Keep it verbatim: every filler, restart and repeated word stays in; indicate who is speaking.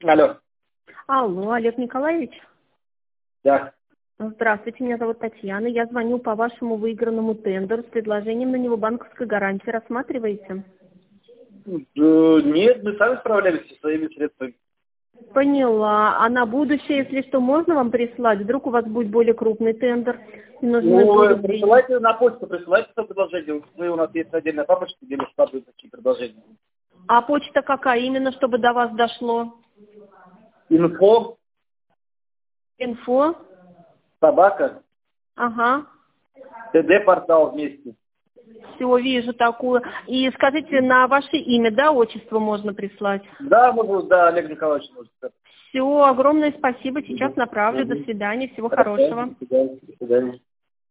Speaker 1: Алло.
Speaker 2: Алло, Олег Николаевич?
Speaker 1: Да.
Speaker 2: Здравствуйте, меня зовут Татьяна. Я звоню по вашему выигранному тендеру с предложением на него банковской гарантии. Рассматриваете?
Speaker 1: Э, Нет, мы сами справлялись со своими средствами.
Speaker 2: Поняла. А на будущее, если что, можно вам прислать? Вдруг у вас будет более крупный тендер и нужны
Speaker 1: Ну,
Speaker 2: будут деньги.
Speaker 1: присылайте на почту, присылайте это предложение. Вы, у нас есть отдельная папочка, где мы складываем такие предложения.
Speaker 2: А почта какая именно, чтобы до вас дошло?
Speaker 1: Инфо,
Speaker 2: Инфо?
Speaker 1: собака,
Speaker 2: Ага.
Speaker 1: ТД-портал вместе.
Speaker 2: Все, вижу такую. И скажите, на ваше имя, да, отчество можно прислать?
Speaker 1: Да, могу, да, Олег Николаевич может сказать.
Speaker 2: Все, огромное спасибо. Сейчас
Speaker 1: Мгм.
Speaker 2: направлю. До
Speaker 1: Мгм.
Speaker 2: свидания. Всего
Speaker 1: Хорошо,
Speaker 2: хорошего.
Speaker 1: до свидания. До свидания.